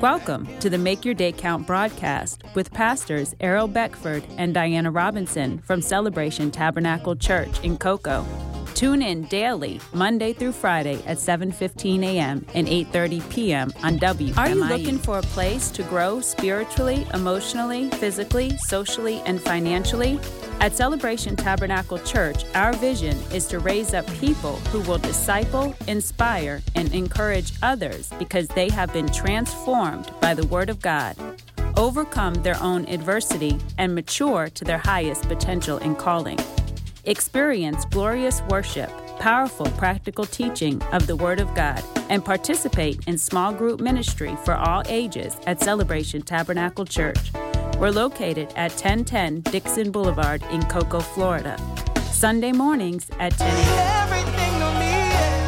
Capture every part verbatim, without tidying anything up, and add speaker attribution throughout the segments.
Speaker 1: Welcome to the Make Your Day Count broadcast with pastors Errol Beckford and Diana Robinson from Celebration Tabernacle Church in Cocoa. Tune in daily, Monday through Friday at seven fifteen a.m. and eight thirty p.m. on W M I E. Are you looking for a place to grow spiritually, emotionally, physically, socially, and financially? At Celebration Tabernacle Church, our vision is to raise up people who will disciple, inspire, and encourage others because they have been transformed by the Word of God, overcome their own adversity, and mature to their highest potential and calling. Experience glorious worship, powerful practical teaching of the Word of God, and participate in small group ministry for all ages at Celebration Tabernacle Church. We're located at ten ten Dixon Boulevard in Cocoa, Florida. Sunday mornings at ten a.m.
Speaker 2: Everything to me,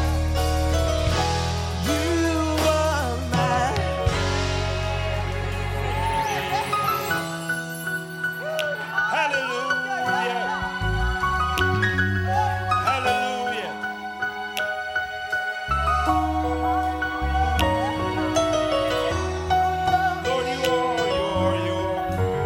Speaker 2: you are mine.
Speaker 3: Hallelujah. Hallelujah. Lord, you are, you are, you are.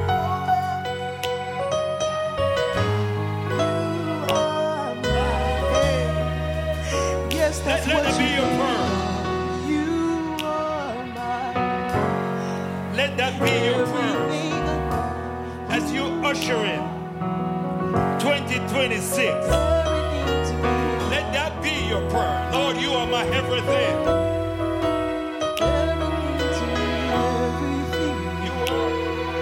Speaker 2: Yes, that's
Speaker 3: Let, let
Speaker 2: what
Speaker 3: that be
Speaker 2: you
Speaker 3: your prayer.
Speaker 2: You are mine.
Speaker 3: Let that be your prayer.
Speaker 2: Everything,
Speaker 3: As you usher in twenty twenty-six,
Speaker 2: everything to me.
Speaker 3: let that be your prayer. Lord, you are my everything.
Speaker 2: Everything to me. Everything.
Speaker 3: You are.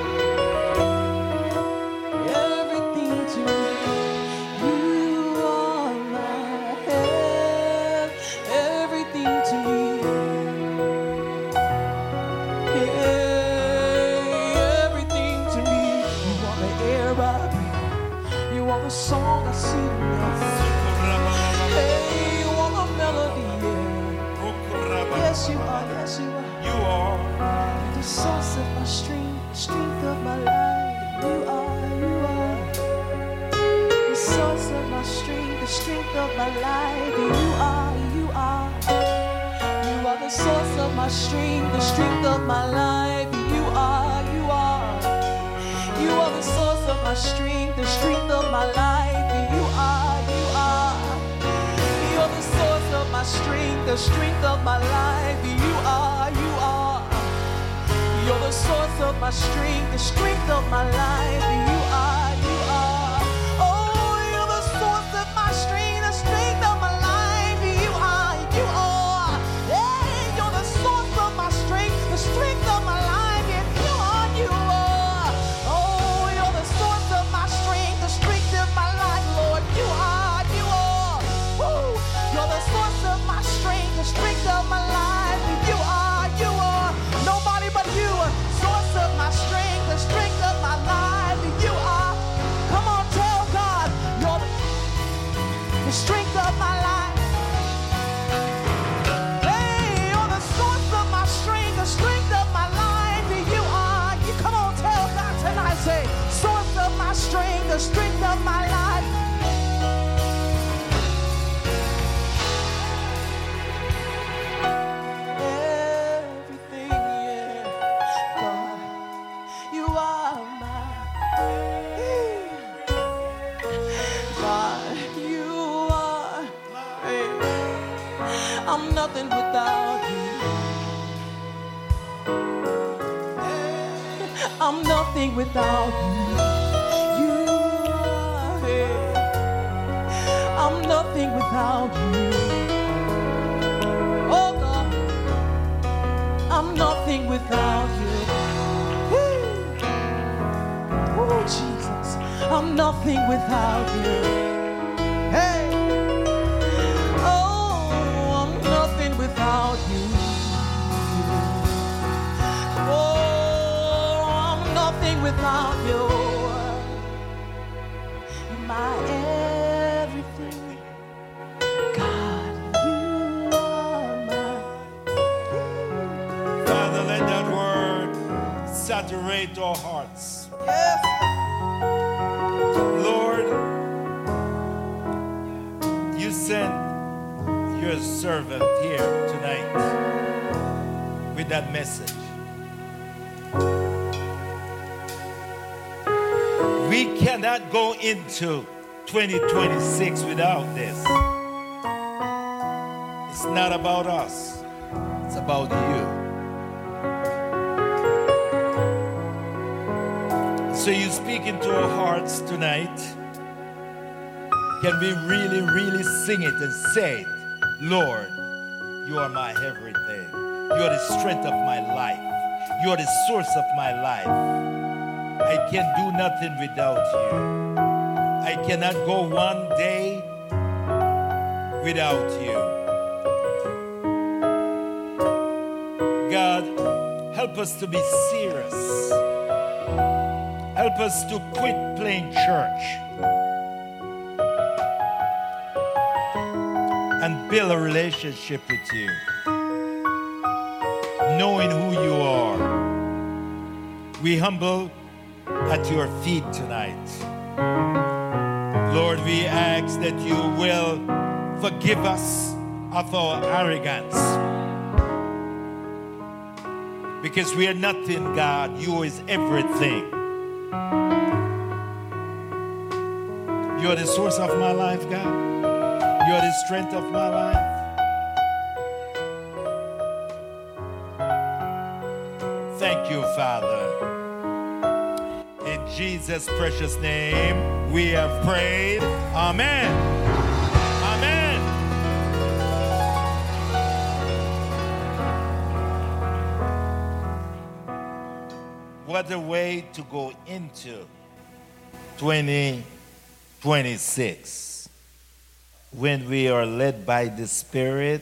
Speaker 2: Everything to me. You are my head. Everything to me. Yeah, everything to me. You are the air I breathe. You are the song I sing. Hey, you are the melody. Yeah. Yes, you are. Yes, you are.
Speaker 3: You are.
Speaker 2: The source of my strength, the strength of my life. You are, you are. The source of my strength, the strength of my life. You are, you are. You are the source of my strength, the strength of my life. You are, you are. You are the source of my strength, the strength of my life. You are, you are. You are the source of my strength, the strength of my life. You are, you are. You're the source of my strength, the strength of my life. You are, you are. Oh, you're the source of my strength, the strength of my life. You are, you are. Hey, you're the source of my strength, the strength of my life. And you are, you are. Oh, you're the source of my strength, the strength of my life, Lord. You are, you are. Woo. You're the source of my strength, the strength of my life. You are, you are. Nobody but you. Source of my strength, the strength of my life. You are. Come on, tell God. You're the strength of my life. Hey, you're the source of my strength, the strength of my life. You are. You come on, tell God tonight. Say, source of my strength, the strength of my life. Everything, yeah. God, you are mine. God, you are. Hey, I'm nothing without you. I'm nothing without you. You are. Hey, I'm nothing without you. Oh God, I'm nothing without you. Woo. Oh Jesus, I'm nothing without you. Hey, oh, I'm nothing without you. Oh, I'm nothing without you. You're my everything. God, you are mine.
Speaker 3: Father, let that word saturate our hearts.
Speaker 2: Yes.
Speaker 3: Lord, you sent your servant here tonight with that message. We cannot go into twenty twenty-six without this. It's not about us. It's about you. So you speak into our hearts tonight. Can we really, really sing it and say it? Lord, you are my everything. You are the strength of my life. You are the source of my life. I can do nothing without you. I cannot go one day without you. God, help us to be serious. Help us to quit playing church and build a relationship with you, knowing who you are. We humble at your feet tonight. Lord, we ask that you will forgive us of our arrogance. Because we are nothing, God. You is everything. You are the source of my life, God. You are the strength of my life. Thank you, Father. In Jesus' precious name, we have prayed. Amen. Amen. What a way to go into twenty twenty-six when we are led by the Spirit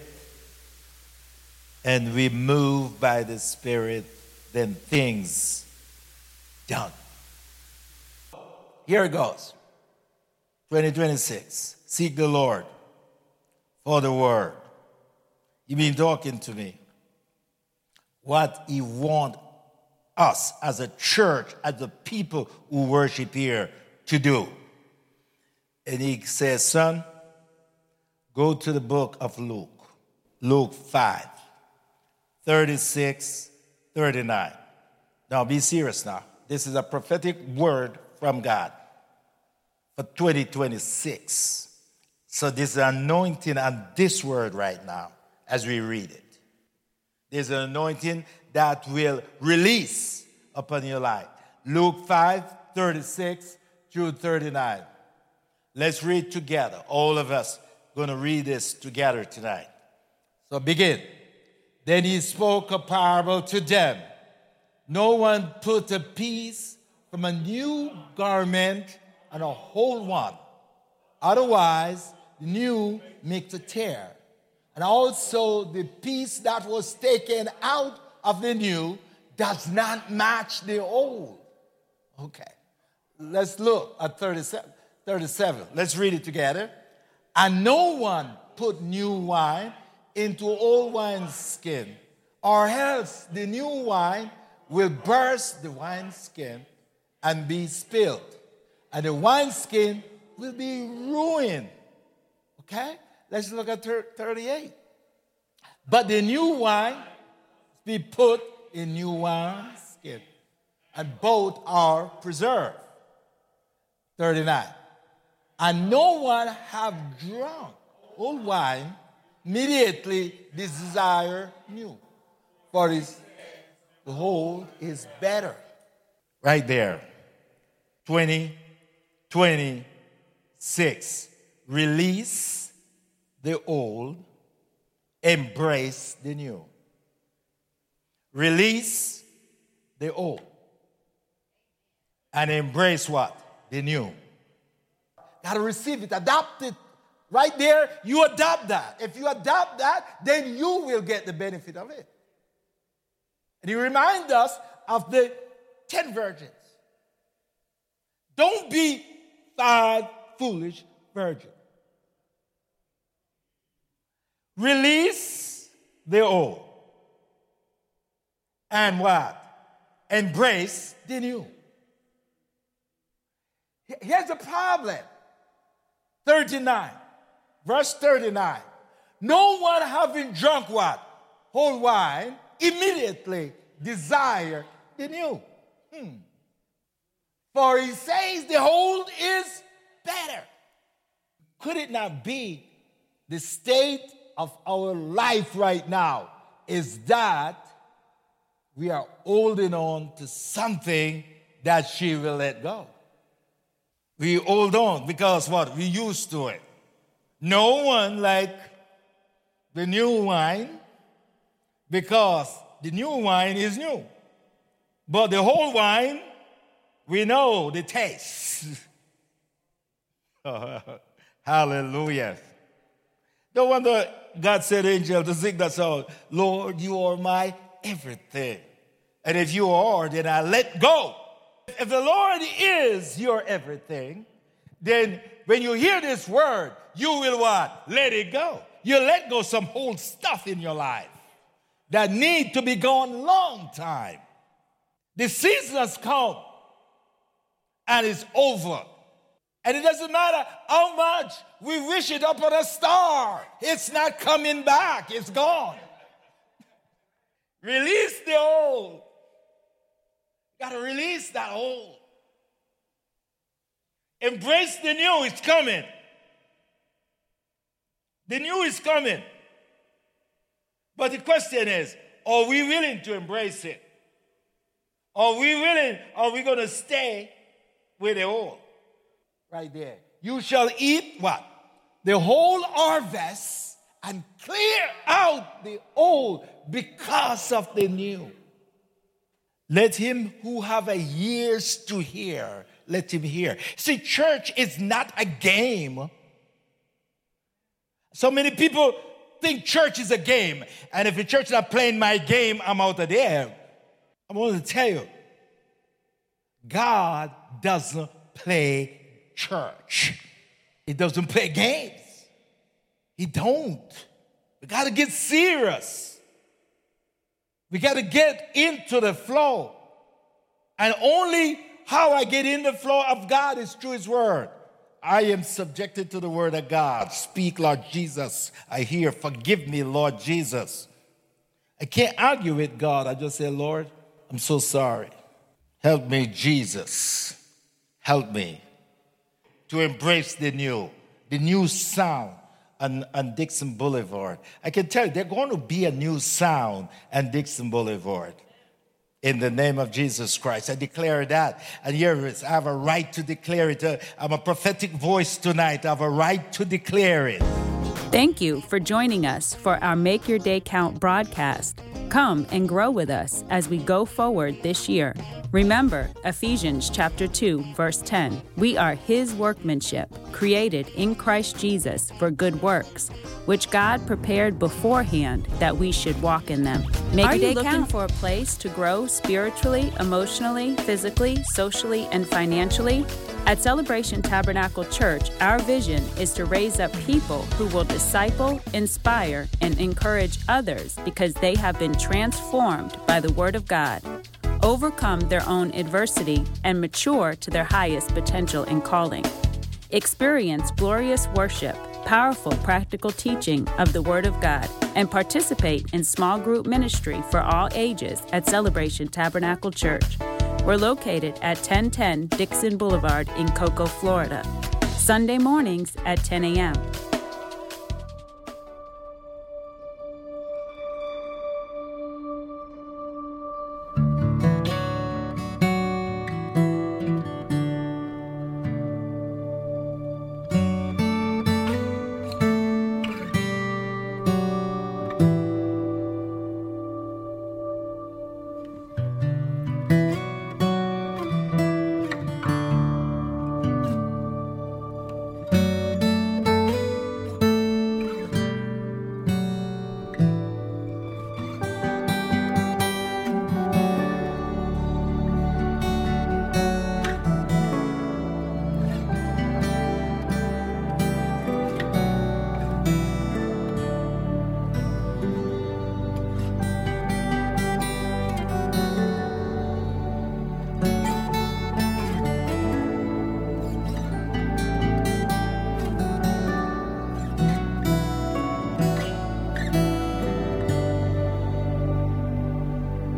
Speaker 3: and we move by the Spirit, then things done. Here it goes. twenty twenty-six. Seek the Lord for the word. You've been talking to me. What He wants us as a church, as the people who worship here, to do. And He says, son, go to the book of Luke. Luke five, thirty-six, thirty-nine. Now be serious now. This is a prophetic word from God for twenty twenty-six. So there's an anointing on this word right now as we read it. There's an anointing that will release upon your life. Luke five, thirty-six through thirty-nine. Let's read together. All of us going to read this together tonight. So begin. Then he spoke a parable to them. No one put a piece from a new garment on a whole one. Otherwise, the new makes a tear. And also the piece that was taken out of the new does not match the old. Okay. Let's look at thirty-seven. thirty-seven. Let's read it together. And no one put new wine into old wineskin, or else the new wine will burst the wineskin and be spilled, and the wineskin will be ruined. Okay? Let's look at thirty-eight. But the new wine be put in new wineskin, and both are preserved. thirty-nine. And no one have drunk old wine, immediately desire new, for his, the old is better. Right there. twenty twenty-six. Release the old, embrace the new. Release the old and embrace what? The new. Got to receive it, adopt it. Right there, you adopt that. If you adopt that, then you will get the benefit of it. And he reminds us of the ten virgins. Don't be five foolish virgins. Release the old. And what? Embrace the new. Here's the problem. thirty-nine. Verse thirty-nine. No one having drunk what? Whole wine, immediately desire the new. Hmm. For he says the old is better. Could it not be the state of our life right now is that we are holding on to something that she will let go? We hold on because what? We used to it. No one like the new wine because the new wine is new. But the old wine, we know the taste. Hallelujah. No wonder God said, angel, to sing that song, Lord, you are my everything. And if you are, then I let go. If the Lord is your everything, then when you hear this word, you will what? Let it go. You let go some old stuff in your life that need to be gone long time. The season has come and it's over. And it doesn't matter how much we wish it up on a star. It's not coming back. It's gone. Release the old. You got to release that old. Embrace the new. It's coming. The new is coming. But the question is, are we willing to embrace it? Are we willing, are we going to stay with the old? Right there. You shall eat what? The whole harvest and clear out the old because of the new. Let him who have a ears to hear, let him hear. See, church is not a game. So many people think church is a game. And if the church is not playing my game, I'm out of there. I'm going to tell you, God doesn't play church. He doesn't play games. He don't. We got to get serious. We got to get into the flow. And only how I get in the flow of God is through his word. I am subjected to the word of God. Speak, Lord Jesus. I hear, forgive me, Lord Jesus. I can't argue with God. I just say, Lord, I'm so sorry. Help me, Jesus. Help me to embrace the new, the new sound on, on Dixon Boulevard. I can tell you, there's going to be a new sound on Dixon Boulevard. In the name of Jesus Christ, I declare that. And here it is. I have a right to declare it. I'm a prophetic voice tonight. I have a right to declare it.
Speaker 1: Thank you for joining us for our Make Your Day Count broadcast. Come and grow with us as we go forward this year. Remember Ephesians chapter two, verse ten. We are his workmanship, created in Christ Jesus for good works, which God prepared beforehand that we should walk in them. Make are you looking count. for a place to grow spiritually, emotionally, physically, socially, and financially? At Celebration Tabernacle Church, our vision is to raise up people who will disciple, inspire, and encourage others because they have been transformed by the Word of God, overcome their own adversity, and mature to their highest potential and calling. Experience glorious worship, powerful practical teaching of the Word of God, and participate in small group ministry for all ages at Celebration Tabernacle Church. We're located at ten ten Dixon Boulevard in Cocoa, Florida. Sunday mornings at ten a.m.